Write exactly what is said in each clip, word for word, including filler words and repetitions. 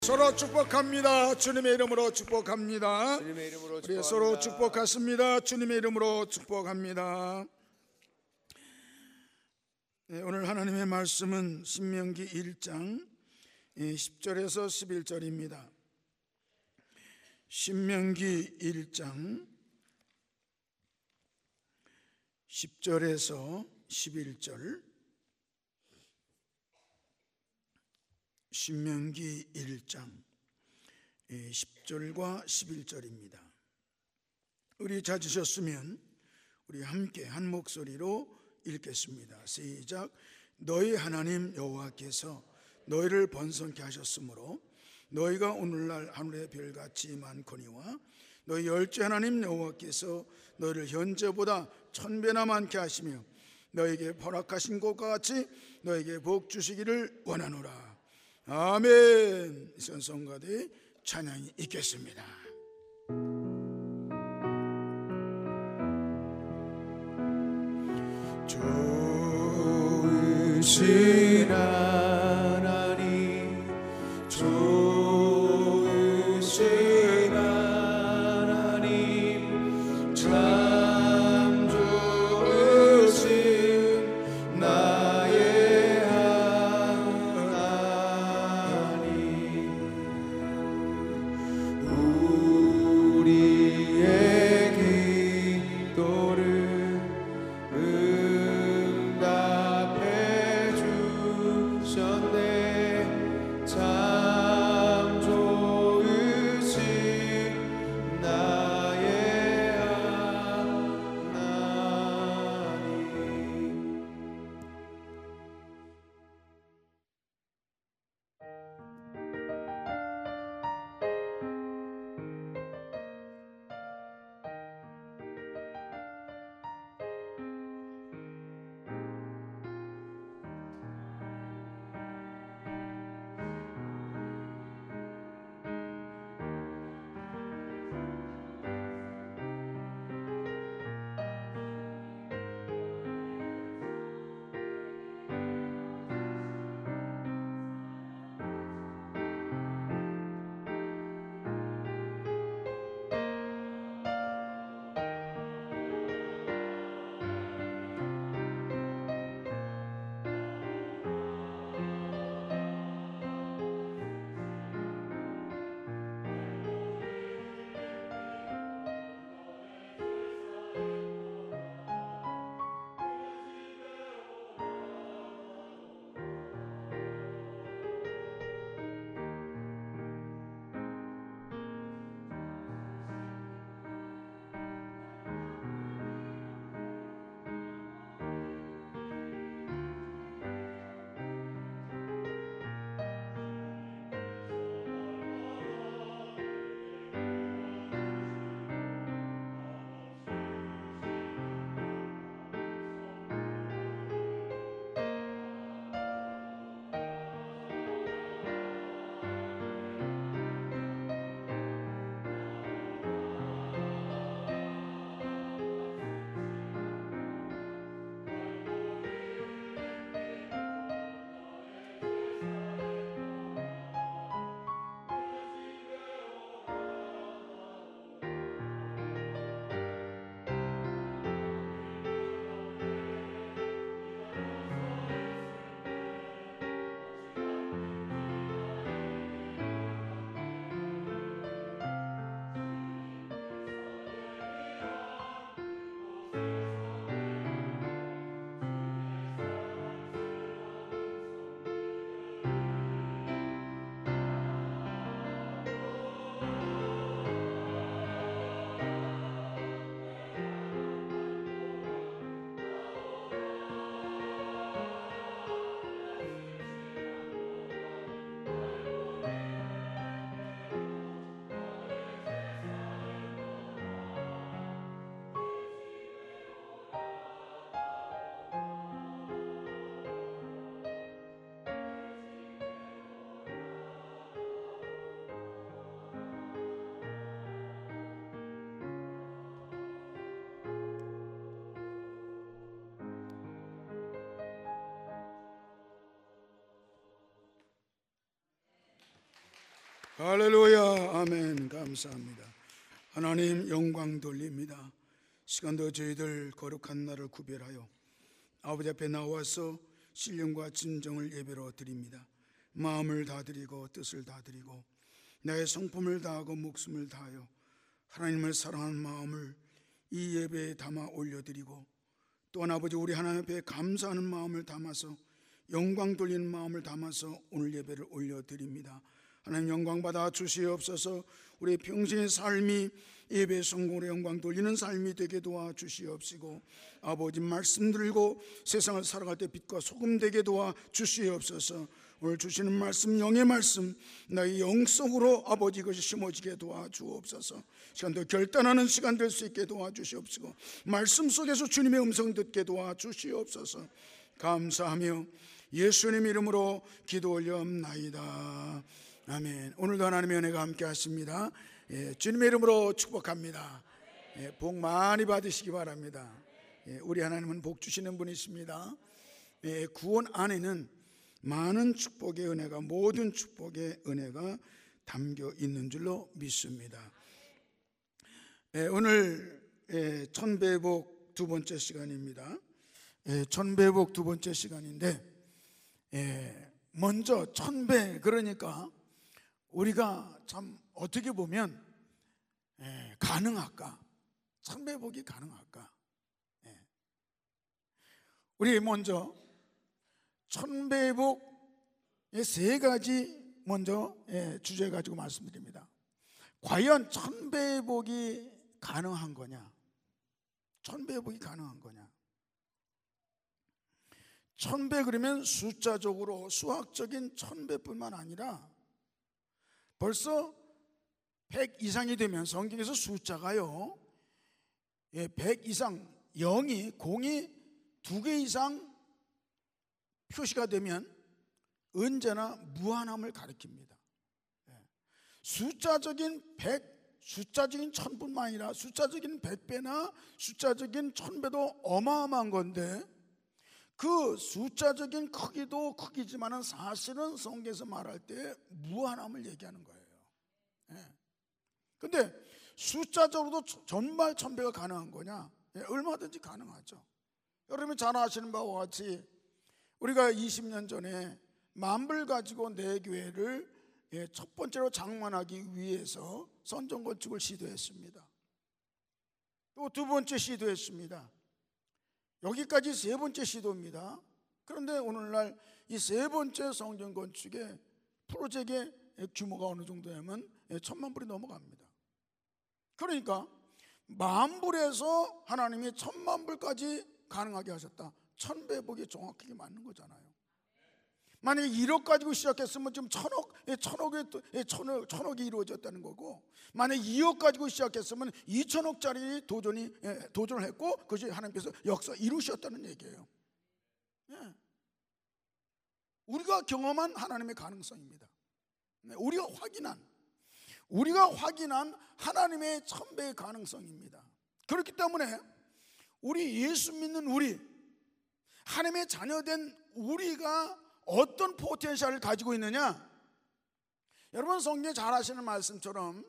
서로 축복합니다. 주님의 이름으로 축복합니다. 주님의 이름으로 우리 축복합니다. 서로 축복하십니다. 주님의 이름으로 축복합니다. 네, 오늘 하나님의 말씀은 신명기 일 장 십 절에서 십일 절입니다. 신명기 일 장 십 절에서 십일 절. 신명기 일 장 십 절과 십일 절입니다. 우리 찾으셨으면 우리 함께 한 목소리로 읽겠습니다. 시작. 너희 하나님 여호와께서 너희를 번성케 하셨으므로 너희가 오늘날 하늘의 별같이 많거니와 너희 열째 하나님 여호와께서 너희를 현재보다 천배나 많게 하시며 너희에게 허락하신 것과 같이 너희에게 복 주시기를 원하노라. 아멘. 선성가대의 찬양이 있겠습니다. 좋으신 하나님, 좋으신 하나님, 참 좋으신 나의 하나님, 우리의 기도를 응답해 주셨네. 참 할렐루야. 아멘. 감사합니다. 하나님 영광 돌립니다. 시간도 저희들 거룩한 날을 구별하여 아버지 앞에 나와서 신령과 진정을 예배로 드립니다. 마음을 다 드리고 뜻을 다 드리고 나의 성품을 다하고 목숨을 다하여 하나님을 사랑하는 마음을 이 예배에 담아 올려드리고, 또한 아버지 우리 하나님 앞에 감사하는 마음을 담아서 영광 돌리는 마음을 담아서 오늘 예배를 올려드립니다. 하나님 영광 받아 주시옵소서. 우리 평생의 삶이 예배 성공으로 영광 돌리는 삶이 되게 도와 주시옵시고, 아버지 말씀 들고 세상을 살아갈 때 빛과 소금 되게 도와 주시옵소서. 오늘 주시는 말씀, 영의 말씀 나의 영 속으로 아버지 이것이 심어지게 도와주옵소서. 시간도 결단하는 시간 될 수 있게 도와주시옵시고, 말씀 속에서 주님의 음성 듣게 도와주시옵소서. 감사하며 예수님 이름으로 기도 올려옵나이다. 아멘. 오늘도 하나님의 은혜가 함께 하십니다. 예, 주님의 이름으로 축복합니다. 예, 복 많이 받으시기 바랍니다. 예, 우리 하나님은 복 주시는 분이십니다. 예, 구원 안에는 많은 축복의 은혜가, 모든 축복의 은혜가 담겨 있는 줄로 믿습니다. 예, 오늘 예, 천배복 두 번째 시간입니다. 예, 천배복 두 번째 시간인데, 예, 먼저 천배, 그러니까 우리가 참 어떻게 보면 예, 가능할까? 천배복이 가능할까? 예. 우리 먼저 천배복의 세 가지 먼저 예, 주제 가지고 말씀드립니다. 과연 천배복이 가능한 거냐? 천배복이 가능한 거냐? 천배 그러면 숫자적으로 수학적인 천배뿐만 아니라 벌써 백 이상이 되면 성경에서 숫자가요, 예, 백 이상, 영이, 공이 두 개 이상 표시가 되면 언제나 무한함을 가리킵니다. 예. 숫자적인 백, 숫자적인 천뿐만 아니라 숫자적인 백배나 숫자적인 천배도 어마어마한 건데, 그 숫자적인 크기도 크기지만은 사실은 성경에서 말할 때 무한함을 얘기하는 거예요. 예. 근데 숫자적으로도 전말 천배가 가능한 거냐? 예, 얼마든지 가능하죠. 여러분이 잘 아시는 바와 같이 우리가 이십 년 전에 만불 가지고 내 교회를 예, 첫 번째로 장만하기 위해서 선정 건축을 시도했습니다. 또 두 번째 시도했습니다. 여기까지 세 번째 시도입니다. 그런데 오늘날 이 세 번째 성전 건축의 프로젝트의 규모가 어느 정도냐면 천만 불이 넘어갑니다. 그러니까 만불에서 하나님이 천만 불까지 가능하게 하셨다. 천배복이 정확하게 맞는 거잖아요. 만약에 일억 가지고 시작했으면 지금 천억, 천억에, 천억, 천억이 이루어졌다는 거고, 만약에 이억 가지고 시작했으면 이천억짜리 도전이, 도전을 했고, 그것이 하나님께서 역사 이루셨다는 얘기예요. 예. 우리가 경험한 하나님의 가능성입니다. 우리가 확인한, 우리가 확인한 하나님의 천배의 가능성입니다. 그렇기 때문에 우리 예수 믿는 우리, 하나님의 자녀된 우리가 어떤 포텐셜을 가지고 있느냐? 여러분 성경에 잘 아시는 말씀처럼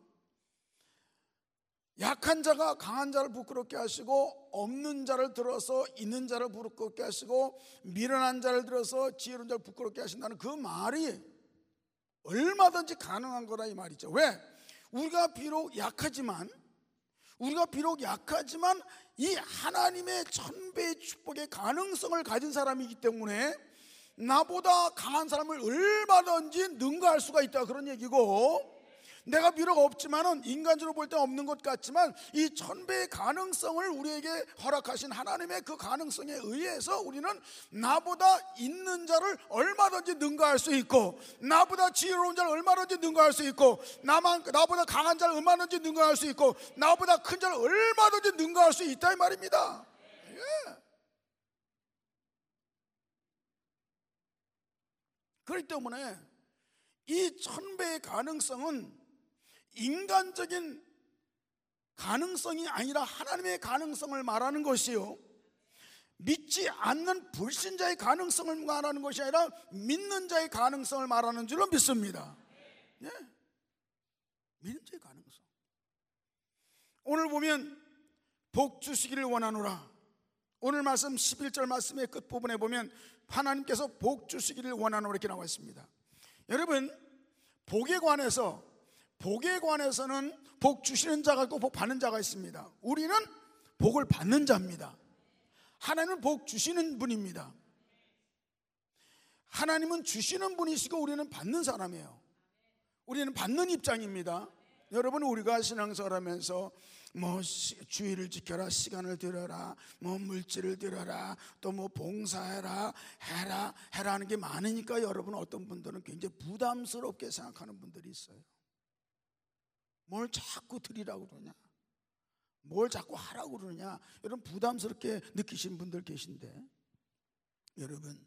약한 자가 강한 자를 부끄럽게 하시고, 없는 자를 들어서 있는 자를 부끄럽게 하시고, 미련한 자를 들어서 지혜로운 자를 부끄럽게 하신다는 그 말이 얼마든지 가능한 거다 이 말이죠. 왜? 우리가 비록 약하지만 우리가 비록 약하지만 이 하나님의 천배의 축복의 가능성을 가진 사람이기 때문에 나보다 강한 사람을 얼마든지 능가할 수가 있다, 그런 얘기고, 내가 비록 없지만은 인간적으로 볼 때 없는 것 같지만 이 천배의 가능성을 우리에게 허락하신 하나님의 그 가능성에 의해서 우리는 나보다 있는 자를 얼마든지 능가할 수 있고, 나보다 지혜로운 자를 얼마든지 능가할 수 있고, 나만, 나보다 강한 자를 얼마든지 능가할 수 있고, 나보다 큰 자를 얼마든지 능가할 수 있다 이 말입니다. 예. 그렇기 때문에 이 천배의 가능성은 인간적인 가능성이 아니라 하나님의 가능성을 말하는 것이요, 믿지 않는 불신자의 가능성을 말하는 것이 아니라 믿는 자의 가능성을 말하는 줄로 믿습니다. 예. 가능성. 오늘 보면 복 주시기를 원하노라. 오늘 말씀 십일 절 말씀의 끝부분에 보면 하나님께서 복 주시기를 원하노라 이렇게 나와 있습니다. 여러분, 복에 관해서 복에 관해서는 복 주시는 자가 있고 복 받는 자가 있습니다. 우리는 복을 받는 자입니다. 하나님은 복 주시는 분입니다. 하나님은 주시는 분이시고 우리는 받는 사람이에요. 우리는 받는 입장입니다. 여러분, 우리가 신앙생활하면서 뭐 주의를 지켜라, 시간을 들여라, 뭐 물질을 들여라, 또 뭐 봉사해라, 해라 해라 하는 게 많으니까 여러분, 어떤 분들은 굉장히 부담스럽게 생각하는 분들이 있어요. 뭘 자꾸 드리라고 그러냐, 뭘 자꾸 하라고 그러냐, 여러분 부담스럽게 느끼시는 분들 계신데, 여러분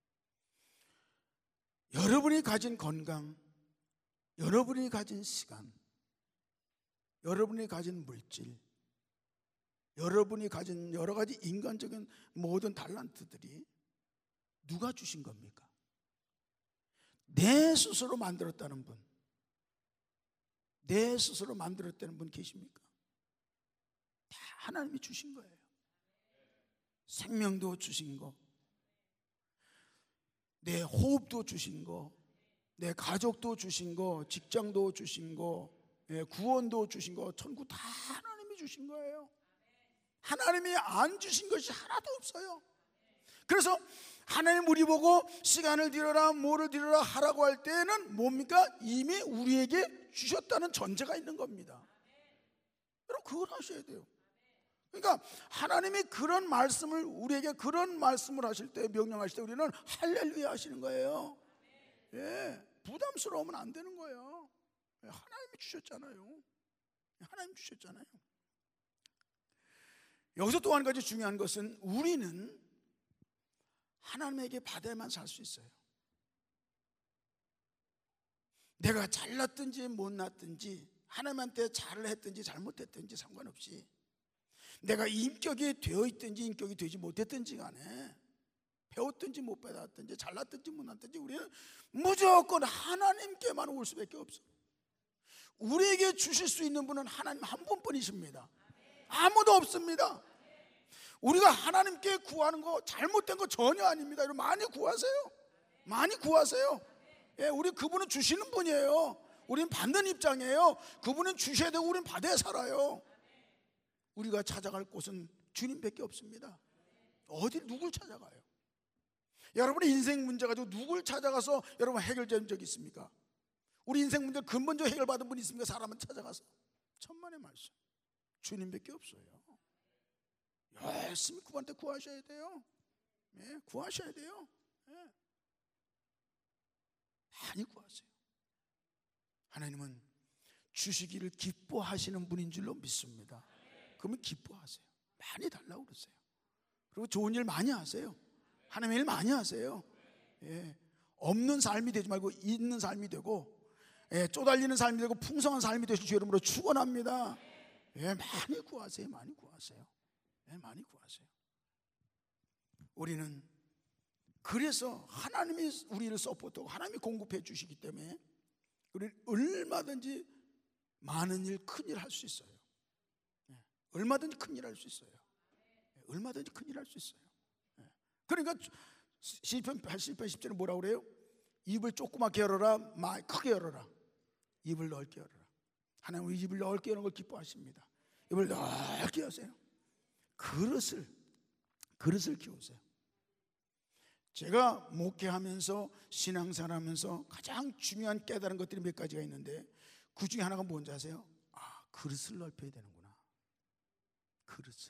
여러분이 가진 건강, 여러분이 가진 시간, 여러분이 가진 물질, 여러분이 가진 여러 가지 인간적인 모든 달란트들이 누가 주신 겁니까? 내 스스로 만들었다는 분, 내 스스로 만들었다는 분 계십니까? 다 하나님이 주신 거예요. 생명도 주신 거, 내 호흡도 주신 거, 내 가족도 주신 거, 직장도 주신 거, 구원도 주신 거, 천국 다 하나님이 주신 거예요. 하나님이 안 주신 것이 하나도 없어요. 그래서 하나님 우리 보고 시간을 들여라, 뭐를 들여라 하라고 할 때는 뭡니까? 이미 우리에게 주셨다는 전제가 있는 겁니다. 여러분, 그걸 하셔야 돼요. 그러니까 하나님이 그런 말씀을, 우리에게 그런 말씀을 하실 때, 명령하실 때 우리는 할렐루야 하시는 거예요. 예, 부담스러우면 안 되는 거예요. 하나님이 주셨잖아요. 하나님 주셨잖아요. 여기서 또 한 가지 중요한 것은 우리는 하나님에게 받아야만 살 수 있어요. 내가 잘났든지 못났든지, 하나님한테 잘을 했든지 잘못했든지 상관없이, 내가 인격이 되어 있든지 인격이 되지 못했든지 간에, 배웠든지 못 배웠든지 잘났든지 못났든지 우리는 무조건 하나님께만 올 수밖에 없어. 우리에게 주실 수 있는 분은 하나님 한 분뿐이십니다. 아무도 없습니다. 우리가 하나님께 구하는 거 잘못된 거 전혀 아닙니다. 여러분, 많이 구하세요. 많이 구하세요. 예, 우리 그분은 주시는 분이에요. 우리는 받는 입장이에요. 그분은 주셔야 되고 우리는 받아야 살아요. 우리가 찾아갈 곳은 주님밖에 없습니다. 어디 누굴 찾아가요? 여러분의 인생 문제 가지고 누굴 찾아가서 여러분 해결된 적이 있습니까? 우리 인생 문제 근본적으로 해결받은 분이 있습니까? 사람은 찾아가서. 천만의 말씀, 주님밖에 없어요. 열심히 그분한테 구하셔야 돼요. 예, 구하셔야 돼요. 예. 많이 구하세요. 하나님은 주시기를 기뻐하시는 분인 줄로 믿습니다. 그러면 기뻐하세요. 많이 달라고 그러세요. 그리고 좋은 일 많이 하세요. 하나님의 일 많이 하세요. 예. 없는 삶이 되지 말고 있는 삶이 되고, 예, 쪼달리는 삶이 되고 풍성한 삶이 되실 주 이름으로 축원합니다. 예, 많이 구하세요. 많이 구하세요. 예, 많이 구하세요. 우리는 그래서 하나님이 우리를 서포트하고 하나님이 공급해 주시기 때문에 우리는 얼마든지 많은 일, 큰 일 할 수 있어요. 예, 얼마든지 큰 일 할 수 있어요. 예, 얼마든지 큰 일 할 수 있어요. 예. 그러니까 시편 팔십 편 십 절에 뭐라고 그래요? 입을 조그맣게 열어라, 말 크게 열어라. 입을 넓게 열어라. 하나님은 입을 넓게 여는 걸 기뻐하십니다. 입을 넓게 여세요. 그릇을 그릇을 키우세요. 제가 목회하면서 신앙생활하면서 가장 중요한 깨달은 것들이 몇 가지가 있는데, 그 중에 하나가 뭔지 아세요? 아, 그릇을 넓혀야 되는구나. 그릇을.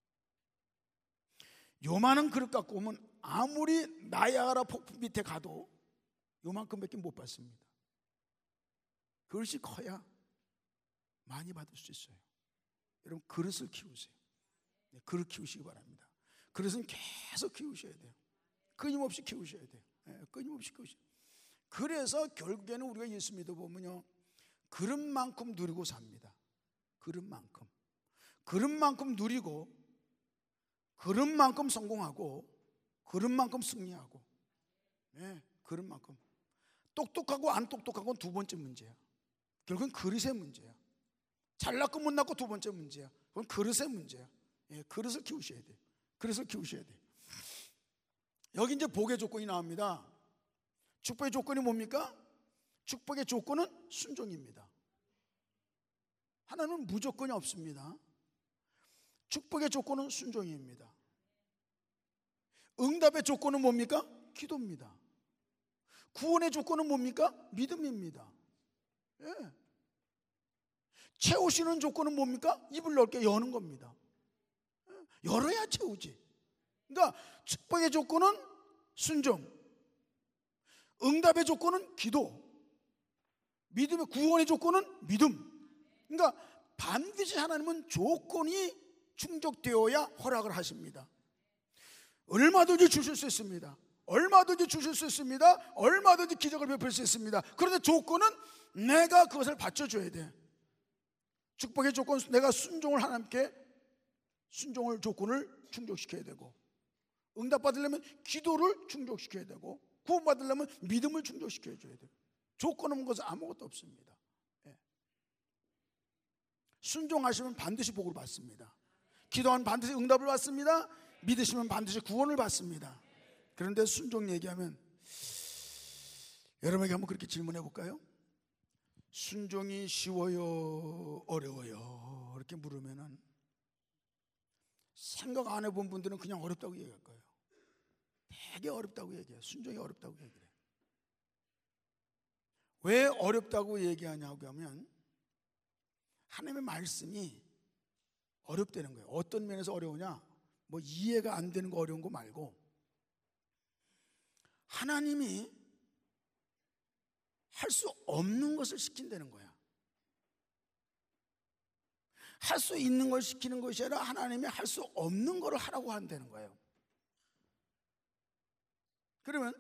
요만한 그릇 갖고 오면 아무리 나야가라 폭풍 밑에 가도 요만큼밖에 못 받습니다. 그릇이 커야 많이 받을 수 있어요. 여러분, 그릇을 키우세요. 네, 그릇 키우시기 바랍니다. 그릇은 계속 키우셔야 돼요. 끊임없이 키우셔야 돼요. 네, 끊임없이 키우셔야 돼요. 그래서 결국에는 우리가 예수 믿어보면요, 그릇만큼 누리고 삽니다. 그릇만큼. 그릇만큼 누리고, 그릇만큼 성공하고, 그릇만큼 승리하고. 네, 그릇만큼. 똑똑하고 안 똑똑하고는 두 번째 문제야. 결국은 그릇의 문제야. 잘 낳고 못 낳고 두 번째 문제야. 그건 그릇의 문제야. 예, 그릇을 키우셔야 돼요. 그릇을 키우셔야 돼요. 여기 이제 복의 조건이 나옵니다. 축복의 조건이 뭡니까? 축복의 조건은 순종입니다. 하나는 무조건이 없습니다. 축복의 조건은 순종입니다. 응답의 조건은 뭡니까? 기도입니다. 구원의 조건은 뭡니까? 믿음입니다. 예. 채우시는 조건은 뭡니까? 입을 넓게 여는 겁니다. 예. 열어야 채우지. 그러니까 축복의 조건은 순종, 응답의 조건은 기도, 믿음의 구원의 조건은 믿음. 그러니까 반드시 하나님은 조건이 충족되어야 허락을 하십니다. 얼마든지 주실 수 있습니다. 얼마든지 주실 수 있습니다. 얼마든지 기적을 베풀 수 있습니다. 그런데 조건은 내가 그것을 받쳐줘야 돼. 축복의 조건, 내가 순종을 하나님께 순종을 조건을 충족시켜야 되고, 응답 받으려면 기도를 충족시켜야 되고, 구원 받으려면 믿음을 충족시켜야 돼요. 조건 없는 것은 아무것도 없습니다. 예. 순종하시면 반드시 복을 받습니다. 기도하면 반드시 응답을 받습니다. 믿으시면 반드시 구원을 받습니다. 그런데 순종 얘기하면 여러분에게 한번 그렇게 질문해 볼까요? 순종이 쉬워요? 어려워요? 이렇게 물으면은 생각 안 해본 분들은 그냥 어렵다고 얘기할 거예요. 되게 어렵다고 얘기해요. 순종이 어렵다고 얘기해요. 왜 어렵다고 얘기하냐고 하면 하나님의 말씀이 어렵다는 거예요. 어떤 면에서 어려우냐? 뭐 이해가 안 되는 거 어려운 거 말고, 하나님이 할 수 없는 것을 시킨다는 거야. 할 수 있는 걸 시키는 것이 아니라 하나님이 할 수 없는 걸 하라고 한다는 거예요. 그러면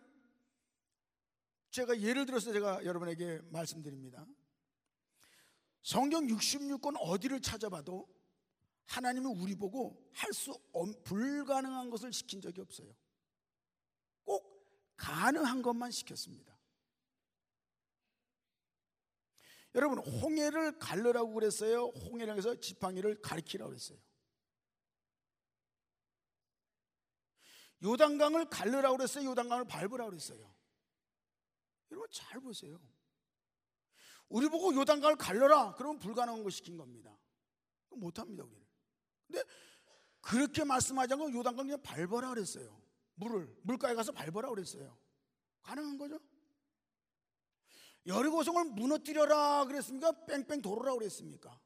제가 예를 들어서 제가 여러분에게 말씀드립니다. 성경 육십육 권 어디를 찾아봐도 하나님이 우리 보고 할 수 불가능한 것을 시킨 적이 없어요. 꼭 가능한 것만 시켰습니다. 여러분, 홍해를 가르라고 그랬어요? 홍해를 해서 지팡이를 가리키라고 그랬어요? 요단강을 가르라고 그랬어요? 요단강을 밟으라고 그랬어요? 여러분 잘 보세요. 우리 보고 요단강을 갈려라 그러면 불가능한 거 시킨 겁니다. 못합니다 우리는. 근데 그렇게 말씀하지 않고 요단강 그냥 밟아라 그랬어요. 물을 물가에 가서 밟아라 그랬어요. 가능한 거죠? 여리고성을 무너뜨려라 그랬습니까? 뺑뺑 돌으라 그랬습니까?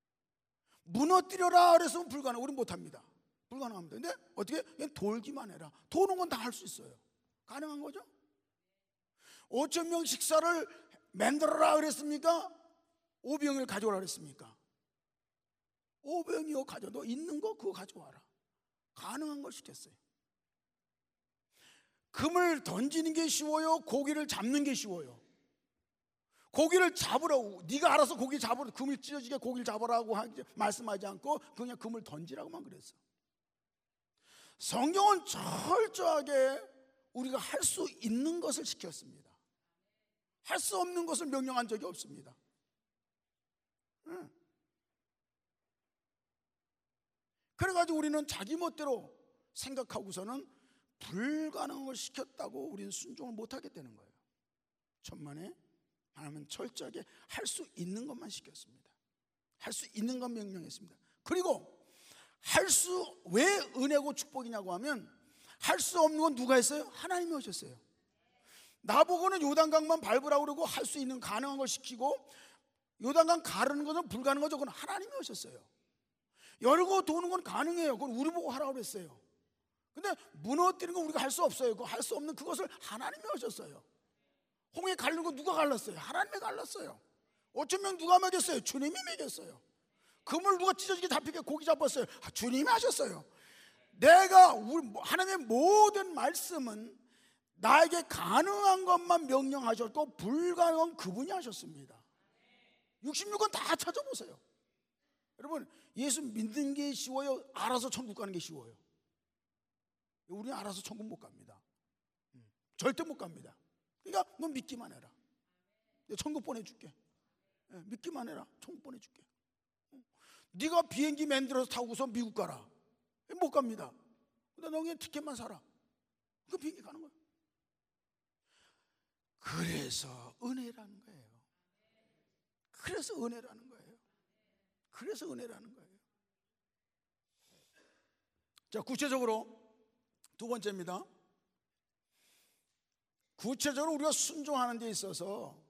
무너뜨려라 그랬으면 불가능. 우리는 못합니다. 불가능합니다. 근데 어떻게? 그냥 돌기만 해라. 도는 건 다 할 수 있어요. 가능한 거죠? 오천 명 식사를 만들어라 그랬습니까? 오병을 가져오라 그랬습니까? 오병이요 가져. 너 있는 거 그거 가져와라. 가능한 걸 시켰어요. 금을 던지는 게 쉬워요? 고기를 잡는 게 쉬워요? 고기를 잡으라고, 네가 알아서 고기 잡으라, 금을 찢어지게 고기를 잡으라고 하지, 말씀하지 않고 그냥 금을 던지라고만 그랬어. 성경은 철저하게 우리가 할 수 있는 것을 시켰습니다. 할 수 없는 것을 명령한 적이 없습니다. 응. 그래가지고 우리는 자기 멋대로 생각하고서는 불가능한 걸 시켰다고 우리는 순종을 못하겠다는 거예요. 천만에 하나님은 철저하게 할 수 있는 것만 시켰습니다. 할 수 있는 것 명령했습니다. 그리고 할 수, 왜 은혜고 축복이냐고 하면 할 수 없는 건 누가 했어요? 하나님이 하셨어요. 나보고는 요단강만 밟으라고 그러고 할 수 있는 가능한 걸 시키고, 요단강 가르는 것은 불가능한 거죠. 그건 하나님이 하셨어요. 열고 도는 건 가능해요. 그건 우리 보고 하라고 그랬어요. 근데 무너뜨리는 건 우리가 할 수 없어요. 그 할 수 없는 그것을 하나님이 하셨어요. 홍해 갈른 거 누가 갈랐어요? 하나님이 갈랐어요. 오천 명 누가 먹였어요? 주님이 먹였어요. 그물 누가 찢어지게 잡히게 고기 잡았어요? 아, 주님이 하셨어요. 내가 우리 하나님의 모든 말씀은 나에게 가능한 것만 명령하셨고 불가능한 그분이 하셨습니다. 육십육 권 다 찾아보세요. 여러분, 예수 믿는 게 쉬워요? 알아서 천국 가는 게 쉬워요? 우리는 알아서 천국 못 갑니다. 절대 못 갑니다. 그러니까 넌 믿기만 해라. 내가 천국 보내줄게. 믿기만 해라. 천국 보내줄게. 네가 비행기 만들어서 타고서 미국 가라. 못 갑니다. 근데 너 그냥 티켓만 사라. 그 비행기 가는 거야. 그래서 은혜라는 거예요. 그래서 은혜라는 거예요. 그래서 은혜라는 거예요. 자, 구체적으로 두 번째입니다. 구체적으로 우리가 순종하는 데 있어서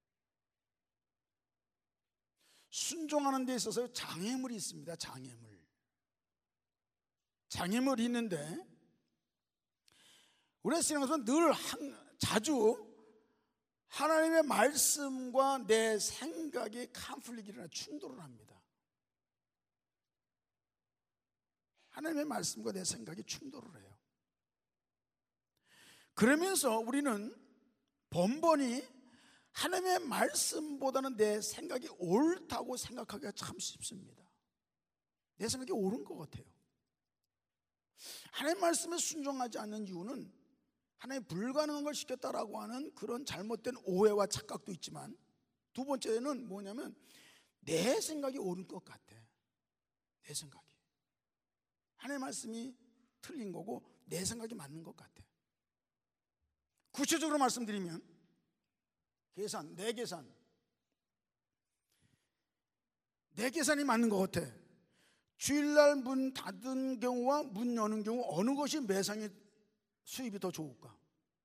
순종하는 데 있어서 장애물이 있습니다. 장애물. 장애물이 있는데 우리가 신앙에서 늘 한, 자주 하나님의 말씀과 내 생각이 컨플릭이 일어나 충돌을 합니다. 하나님의 말씀과 내 생각이 충돌을 해요. 그러면서 우리는 번번이 하나님의 말씀보다는 내 생각이 옳다고 생각하기가 참 쉽습니다. 내 생각이 옳은 것 같아요. 하나님의 말씀에 순종하지 않는 이유는 하나님 불가능한 걸 시켰다라고 하는 그런 잘못된 오해와 착각도 있지만, 두 번째는 뭐냐면 내 생각이 옳은 것 같아. 내 생각이 하나님의 말씀이 틀린 거고 내 생각이 맞는 것 같아. 구체적으로 말씀드리면 계산, 내 계산 내 계산이 맞는 것 같아. 주일날 문 닫은 경우와 문 여는 경우 어느 것이 매상의 수입이 더 좋을까?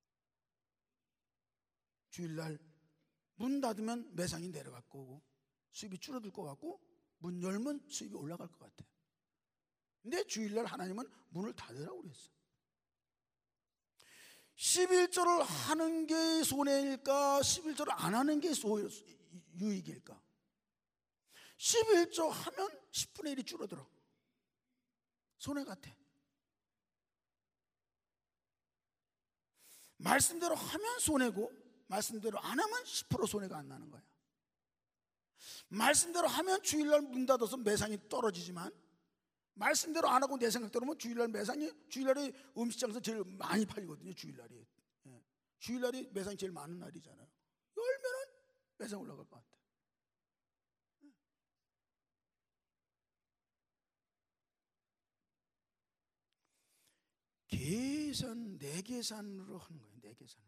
주일날 문 닫으면 매상이 내려갈 거고 수입이 줄어들 것 같고, 문 열면 수입이 올라갈 것 같아. 근데 주일날 하나님은 문을 닫으라고 그랬어. 십일조를 하는 게 손해일까? 십일조를 안 하는 게 유익일까? 십일조 하면 십분의 일이 줄어들어. 손해 같아. 말씀대로 하면 손해고 말씀대로 안 하면 십 퍼센트 손해가 안 나는 거야. 말씀대로 하면 주일날 문 닫아서 매상이 떨어지지만, 말씀대로 안 하고 내 생각대로 하면 주일날 매상이, 주일날이 음식장에서 제일 많이 팔리거든요. 주일날이 예. 주일날이 매상이 제일 많은 날이잖아요. 열면은 매상 올라갈 것 같아. 계산, 내 계산으로 하는 거예요. 내 계산으로.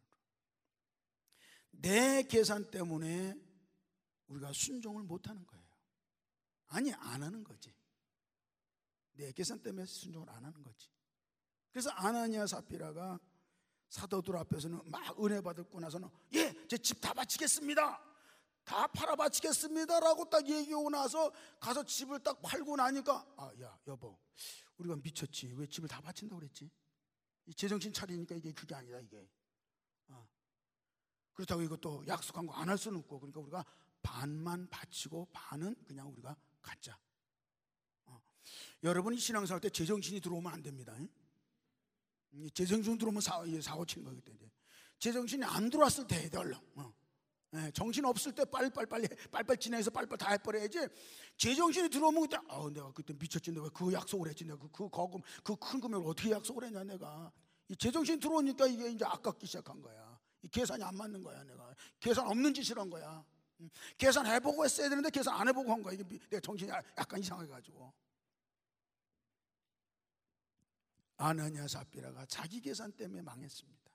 내 계산 때문에 우리가 순종을 못하는 거예요. 아니, 안 하는 거지. 내 계산 때문에 순종을 안 하는 거지. 그래서 아나니아 삽비라가 사도들 앞에서는 막 은혜 받고 나서는 예, 제 집 다 바치겠습니다, 다 팔아 바치겠습니다 라고 딱 얘기하고 나서 가서 집을 딱 팔고 나니까, 아, 야 여보, 우리가 미쳤지. 왜 집을 다 바친다고 그랬지? 제정신 차리니까 이게 그게 아니라 이게 어. 그렇다고 이것도 약속한 거 안 할 수는 없고, 그러니까 우리가 반만 바치고 반은 그냥 우리가 갖자. 어. 여러분이 신앙생활 때 제정신이 들어오면 안 됩니다. 응? 제정신 들어오면 사고, 사고 치는 거기 때문에 제정신이 안 들어왔을 때 해야 돼. 얼른 어. 네, 정신 없을 때 빨리빨리 빨리 빨리빨리 진행해서 빨리빨리 다 해버려야지. 제정신이 들어오면 그때, 아, 내가 그때 미쳤지. 내가 그 약속을 했지. 내가 그, 그 거금, 그 큰 금액을 어떻게 약속을 했냐. 내가 이 제정신이 들어오니까 이게 이제 아깝기 시작한 거야. 이 계산이 안 맞는 거야. 내가 계산 없는 짓을 한 거야. 응? 계산 해보고 했어야 되는데 계산 안 해보고 한 거야. 이게 내가 정신이 약간 이상해 가지고. 아나니아 삽비라가 자기 계산 때문에 망했습니다.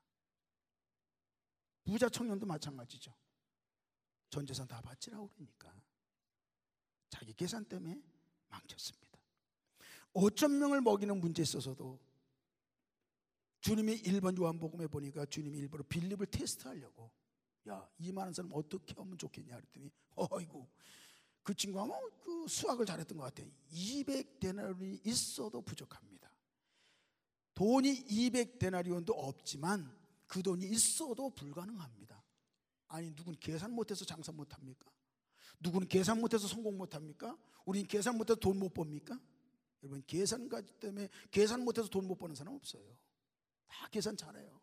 부자 청년도 마찬가지죠. 전 재산 다 바치라고 그러니까 자기 계산 때문에 망쳤습니다. 오천 명을 먹이는 문제에 있어서도 주님이 일 번 요한복음에 보니까 주님이 일부러 빌립을 테스트하려고, 야, 이만한 사람 어떻게 하면 좋겠냐 그랬더니, 어이구, 그 친구가 뭐 그 수학을 잘했던 것 같아요. 이백 데나리온이 있어도 부족합니다. 돈이 이백 데나리온도 없지만 그 돈이 있어도 불가능합니다. 아니, 누군 계산 못해서 장사 못합니까? 누구는 계산 못해서 성공 못합니까? 우린 계산 못해서 돈 못 법니까? 여러분, 계산가 때문에 계산 못해서 돈 못 버는 사람 없어요. 다 계산 잘해요.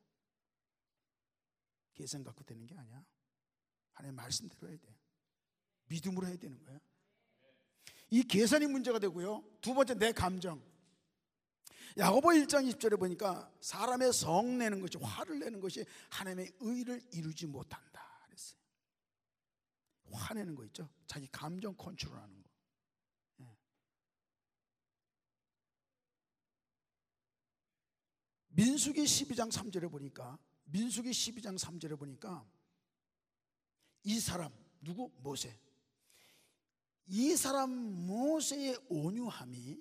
계산 갖고 되는 게 아니야. 하나님 말씀대로 해야 돼. 믿음으로 해야 되는 거야. 이 계산이 문제가 되고요. 두 번째, 내 감정. 야고보 일 장 이십 절에 보니까 사람의 성 내는 것이, 화를 내는 것이 하나님의 의를 이루지 못한다 그랬어요. 화내는 거 있죠. 자기 감정 컨트롤하는 거. 민수기 십이 장 삼 절에 보니까 민수기 십이 장 삼 절에 보니까 이 사람 누구? 모세. 이 사람 모세의 온유함이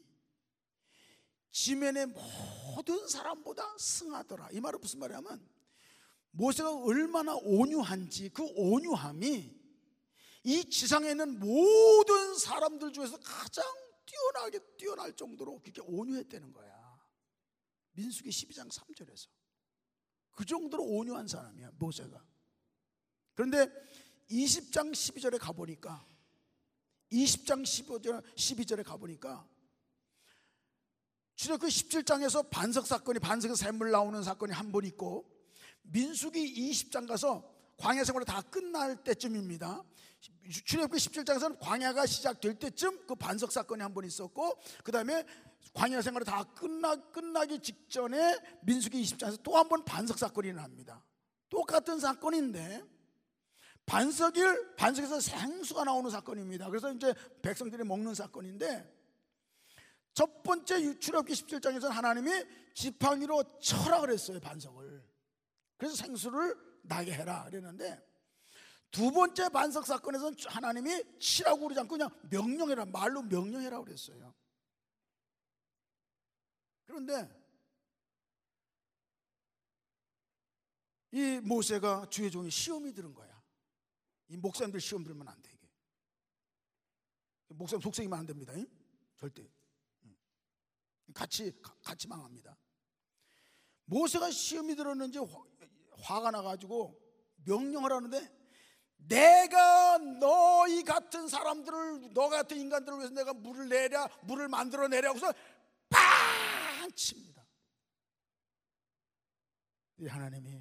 지면의 모든 사람보다 승하더라. 이 말은 무슨 말이냐면 모세가 얼마나 온유한지 그 온유함이 이 지상에 있는 모든 사람들 중에서 가장 뛰어나게 뛰어날 정도로 그렇게 온유했다는 거야. 민수기 십이 장 삼 절에서 그 정도로 온유한 사람이야 모세가. 그런데 이십 장 십이 절에 가보니까 이십 장 십이 절에 가보니까 출애굽기 십칠 장에서 반석 사건이 반석에서 샘물 나오는 사건이 한 번 있고 민수기 이십 장 가서 광야 생활이 다 끝날 때쯤입니다. 출애굽기 십칠 장에서는 광야가 시작될 때쯤 그 반석 사건이 한 번 있었고 그 다음에 광야 생활이 다 끝나, 끝나기 직전에 민수기 이십 장에서 또 한 번 반석 사건이 납니다. 똑같은 사건인데 반석일, 반석에서 생수가 나오는 사건입니다. 그래서 이제 백성들이 먹는 사건인데 첫 번째 출애굽기 십칠 장에서는 하나님이 지팡이로 쳐라 그랬어요 반석을. 그래서 생수를 나게 해라 그랬는데 두 번째 반석 사건에서는 하나님이 치라고 그러지 않고 그냥 명령해라, 말로 명령해라 그랬어요. 그런데 이 모세가 주의 종이 시험이 들은 거야. 이 목사님들 시험 들면 안 돼. 이게 목사님 속삭이면 안 됩니다. 잉? 절대. 같이 같이 망합니다. 모세가 시험이 들었는지 화가 나가지고 명령을 하는데 내가 너희 같은 사람들을, 너 같은 인간들을 위해서 내가 물을 내랴, 물을 만들어 내랴 하고서 빵 칩니다. 이 하나님이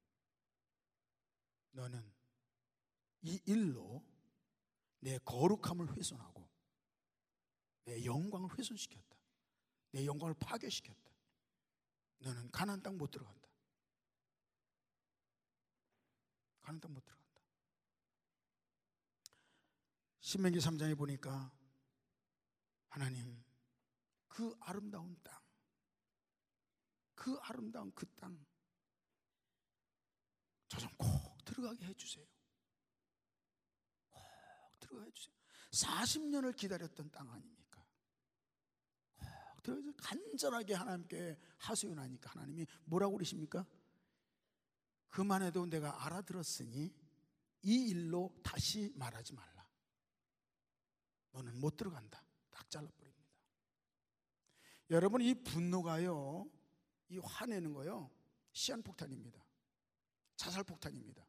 너는 이 일로 내 거룩함을 훼손하고 내 영광을 훼손시켰다. 내 영광을 파괴시켰다. 너는 가나안 땅 못 들어간다. 가나안 땅 못 들어간다. 신명기 삼 장에 보니까 하나님 그 아름다운 땅, 그 아름다운 그 땅 저 좀 꼭 들어가게 해주세요. 꼭 들어가게 해주세요. 사십 년을 기다렸던 땅 아닙니까? 꼭 들어가서 간절하게 하나님께 하소연하니까 하나님이 뭐라고 그러십니까? 그만해도 내가 알아들었으니 이 일로 다시 말하지 말라. 너는 못 들어간다. 딱 잘라버립니다. 여러분, 이 분노가요, 이 화내는 거요, 시한폭탄입니다. 자살폭탄입니다.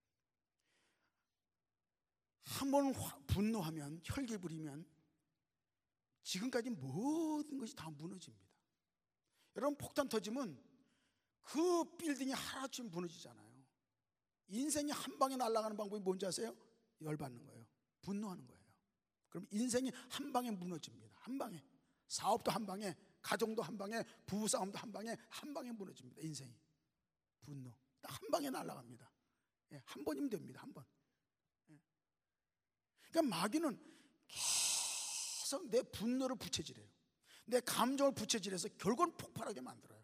한번 분노하면, 혈기 부리면 지금까지 모든 것이 다 무너집니다. 여러분, 폭탄 터지면 그 빌딩이 하루아침에 무너지잖아요. 인생이 한 방에 날아가는 방법이 뭔지 아세요? 열받는 거예요. 분노하는 거예요. 그럼 인생이 한 방에 무너집니다. 한 방에. 사업도 한 방에, 가정도 한 방에, 부부싸움도 한 방에, 한 방에 무너집니다. 인생이. 분노. 딱 한 방에 날아갑니다. 예, 한 번이면 됩니다. 한 번. 예. 그러니까 마귀는 계속 내 분노를 부채질해요. 내 감정을 부채질해서 결국은 폭발하게 만들어요.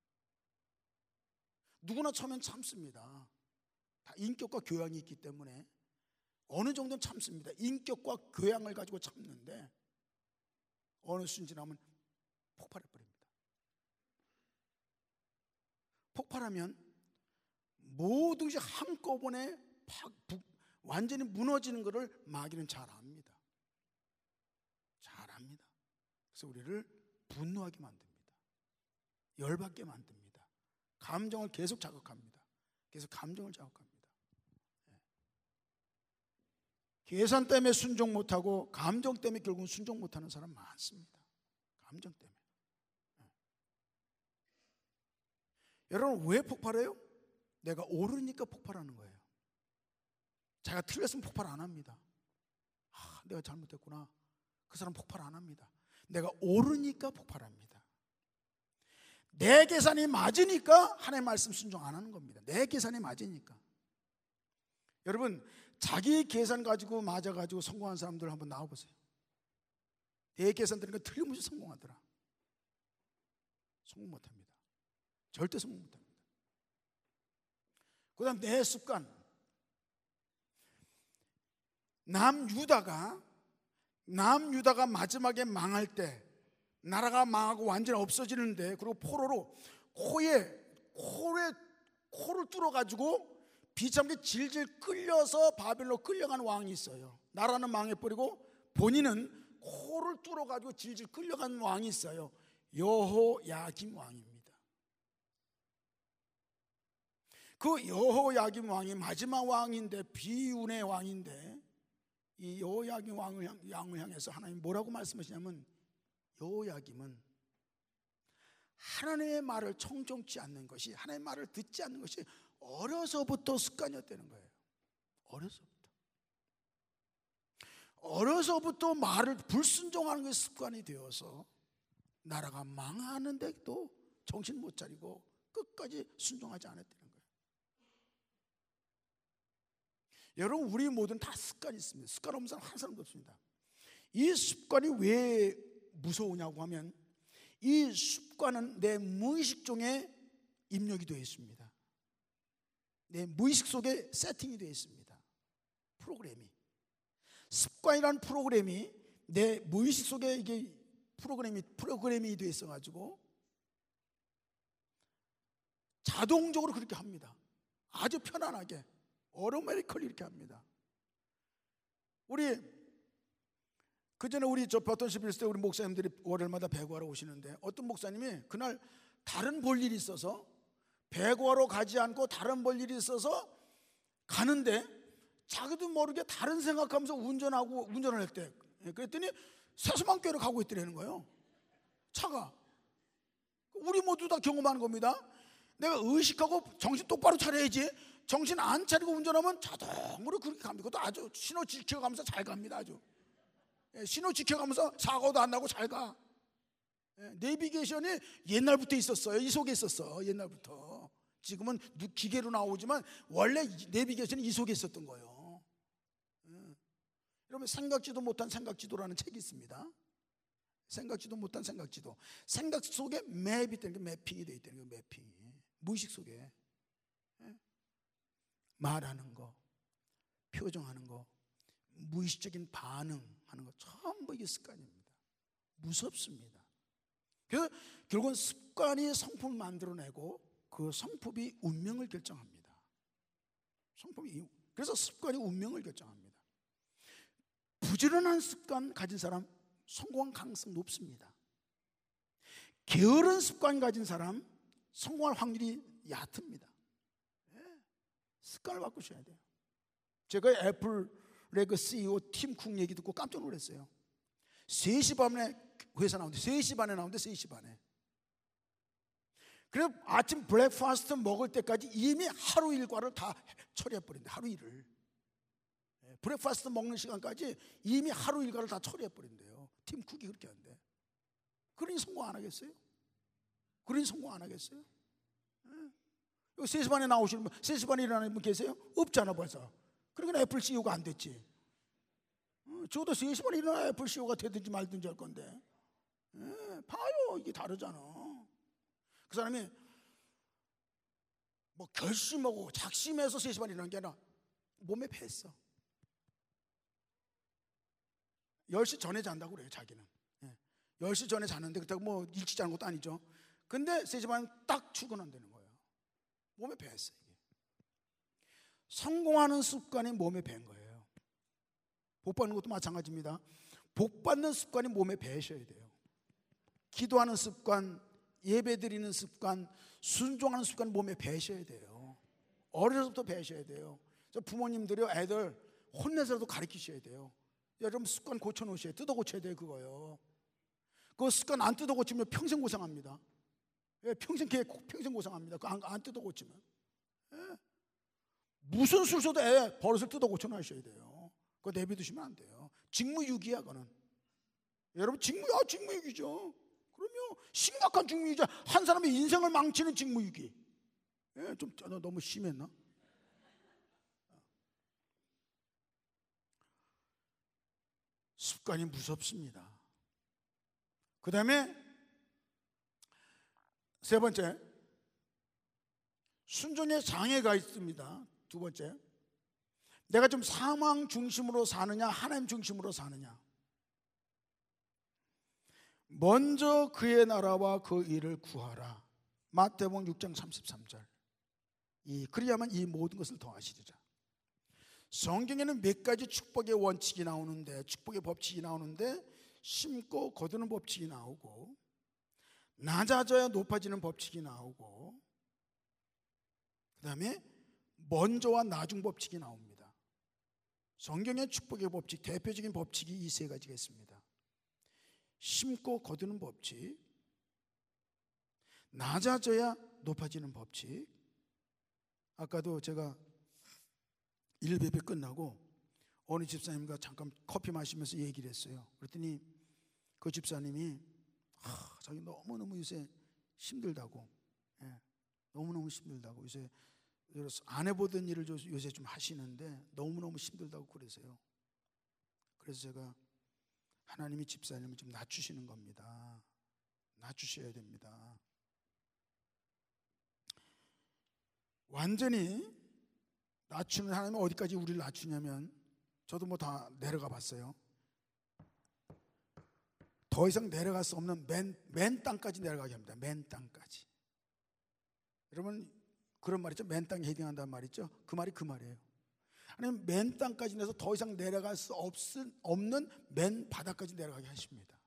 누구나 처음엔 참습니다. 다 인격과 교양이 있기 때문에 어느 정도는 참습니다. 인격과 교양을 가지고 참는데 어느 순 지나면 폭발해버립니다. 폭발하면 모든 것이 한꺼번에 팍, 북, 완전히 무너지는 것을 마귀는 잘 압니다. 잘 압니다. 그래서 우리를 분노하게 만듭니다. 열받게 만듭니다. 감정을 계속 자극합니다. 계속 감정을 자극합니다. 네. 계산 때문에 순종 못하고 감정 때문에 결국은 순종 못하는 사람 많습니다. 감정 때문에. 네. 여러분, 왜 폭발해요? 내가 옳으니까 폭발하는 거예요. 자기가 틀렸으면 폭발 안 합니다. 아, 내가 잘못했구나. 그 사람 폭발 안 합니다. 내가 옳으니까 폭발합니다. 내 계산이 맞으니까 하나님의 말씀 순종 안 하는 겁니다. 내 계산이 맞으니까. 여러분, 자기 계산 가지고 맞아가지고 성공한 사람들 한번 나와보세요. 내 계산 들으니까 틀림없이 성공하더라. 성공 못합니다. 절대 성공 못합니다. 그 다음 내 습관. 남유다가 남유다가 마지막에 망할 때, 나라가 망하고 완전히 없어지는데, 그리고 포로로 코에 코에 코를 뚫어가지고 비참하게 질질 끌려서 바벨로 끌려간 왕이 있어요. 나라는 망해버리고 본인은 코를 뚫어가지고 질질 끌려간 왕이 있어요. 여호야김 왕입니다. 그 여호야김 왕이 마지막 왕인데, 비운의 왕인데, 이 여호야김 왕을, 왕을 향해서 하나님 뭐라고 말씀하시냐면, 여호야김은 하나님의 말을 청종치 않는 것이, 하나님의 말을 듣지 않는 것이 어려서부터 습관이었다는 거예요. 어려서부터 어려서부터 말을 불순종하는 것이 습관이 되어서 나라가 망하는데도 정신 못 차리고 끝까지 순종하지 않았다는 거예요. 여러분, 우리 모두는 다 습관이 있습니다. 습관 없는 사람 한 사람도 없습니다. 이 습관이 왜 무서우냐고 하면, 이 습관은 내 무의식 중에 입력이 되어 있습니다. 내 무의식 속에 세팅이 되어 있습니다. 프로그램이, 습관이라는 프로그램이 내 무의식 속에 이게 프로그램이 프로그램이 되어 있어가지고 자동적으로 그렇게 합니다. 아주 편안하게, 어토매틱컬리 이렇게 합니다. 우리 그 전에 우리 저 버튼십에 있을 때 우리 목사님들이 월요일마다 배구하러 오시는데, 어떤 목사님이 그날 다른 볼일이 있어서 배구하러 가지 않고 다른 볼일이 있어서 가는데, 자기도 모르게 다른 생각하면서 운전하고 운전을 했대. 그랬더니 세수만교회로 가고 있더라는 거예요. 차가. 우리 모두 다 경험하는 겁니다. 내가 의식하고 정신 똑바로 차려야지, 정신 안 차리고 운전하면 자동으로 그렇게 갑니다. 그것도 아주 신호 지켜가면서 잘 갑니다. 아주 신호 지켜가면서 사고도 안 나고 잘 가. 내비게이션이 옛날부터 있었어요. 이 속에 있었어. 옛날부터. 지금은 기계로 나오지만 원래 내비게이션이 이 속에 있었던 거예요. 여러분, 생각지도 못한 생각지도라는 책이 있습니다. 생각지도 못한 생각지도. 생각 속에 맵이 있다는 게, 매핑이 되어 있다는 게, 매핑이. 무의식 속에 말하는 거, 표정하는 거, 무의식적인 반응하는 거, 전부 이게 습관입니다. 무섭습니다. 그래서 결국은 습관이 성품을 만들어내고 그 성품이 운명을 결정합니다. 성품이, 그래서 습관이 운명을 결정합니다. 부지런한 습관 가진 사람 성공할 가능성이 높습니다. 게으른 습관 가진 사람 성공할 확률이 얕습니다. 네. 습관을 바꾸셔야 돼요. 제가 애플의 그 씨이오 팀 쿡 얘기 듣고 깜짝 놀랐어요. 세 시 반에 회사 나오는데, 세 시 반에 나오는데 세 시 반에. 그래서 아침 브렉파스트 먹을 때까지 이미 하루 일과를 다 처리해버린대. 하루 일을. 브렉파스트 먹는 시간까지 이미 하루 일과를 다 처리해버린대요. 팀 쿡이 그렇게 한대. 그러니 성공 안 하겠어요? 그러니 성공 안 하겠어요? 여기 세 시 반에 나오시는 분, 세 시 반에 일어나는 분 계세요? 없잖아 벌써. 그러니까 애플 씨이오가 안 됐지. 저도 세 시 반에 일어나 애플 씨이오가 되든지 말든지 할 건데. 예, 봐요, 이게 다르잖아. 그 사람이 뭐 결심하고 작심해서 세 시 반에 일어나는 게 아니라 몸에 뱄어. 열 시 전에 잔다고 그래요, 자기는. 예. 열 시 전에 자는데, 그렇다고 뭐 일찍 자는 것도 아니죠. 근데 세 시 반 딱 출근한다는 거예요. 몸에 뱄어, 이게. 성공하는 습관이 몸에 밴 거예요. 복 받는 것도 마찬가지입니다. 복 받는 습관이 몸에 배셔야 돼요. 기도하는 습관, 예배 드리는 습관, 순종하는 습관 몸에 배셔야 돼요. 어려서부터 배셔야 돼요. 부모님들이 애들 혼내서라도 가르치셔야 돼요. 여러분, 습관 고쳐놓으셔야 돼요. 뜯어 고쳐야 돼요, 그거요. 그 습관 안 뜯어 고치면 평생 고생합니다. 예, 평생 평생 고생합니다. 그 안, 안 뜯어 고치면. 예. 무슨 술서도 애 버릇을 뜯어 고쳐놔셔야 돼요. 그거 내비두시면 안 돼요. 직무유기야, 그거는. 여러분, 직무, 아, 직무유기죠. 그럼요. 심각한 직무유기죠. 한 사람의 인생을 망치는 직무유기. 예, 좀 너무 심했나? 습관이 무섭습니다. 그 다음에 세 번째, 순종의 장애가 있습니다. 두 번째, 내가 좀 상황 중심으로 사느냐 하나님 중심으로 사느냐. 먼저 그의 나라와 그 일을 구하라. 마태복음 육 장 삼십삼 절. 이 그리야만 이 모든 것을 더하시리라. 성경에는 몇 가지 축복의 원칙이 나오는데, 축복의 법칙이 나오는데, 심고 거두는 법칙이 나오고, 낮아져야 높아지는 법칙이 나오고, 그 다음에 먼저와 나중 법칙이 나옵니다. 성경의 축복의 법칙, 대표적인 법칙이 이 세 가지가 있습니다. 심고 거두는 법칙, 낮아져야 높아지는 법칙. 아까도 제가 일베베 끝나고 어느 집사님과 잠깐 커피 마시면서 얘기를 했어요. 그랬더니 그 집사님이 아, 자기 너무너무 요새 힘들다고, 예, 너무너무 힘들다고, 요새 안 해보던 일을 요새 좀 하시는데 너무너무 힘들다고 그러세요. 그래서 제가 하나님이 집사님을 좀 낮추시는 겁니다. 낮추셔야 됩니다. 완전히 낮추는, 하나님은 어디까지 우리를 낮추냐면, 저도 뭐 다 내려가 봤어요. 더 이상 내려갈 수 없는 맨, 맨 땅까지 내려가게 합니다. 맨 땅까지. 여러분 그런 말 있죠? 맨 땅에 헤딩한다는 말 있죠? 그 말이 그 말이에요. 하나님 맨 땅까지 내서 더 이상 내려갈 수 없은, 없는 맨 바닥까지 내려가게 하십니다.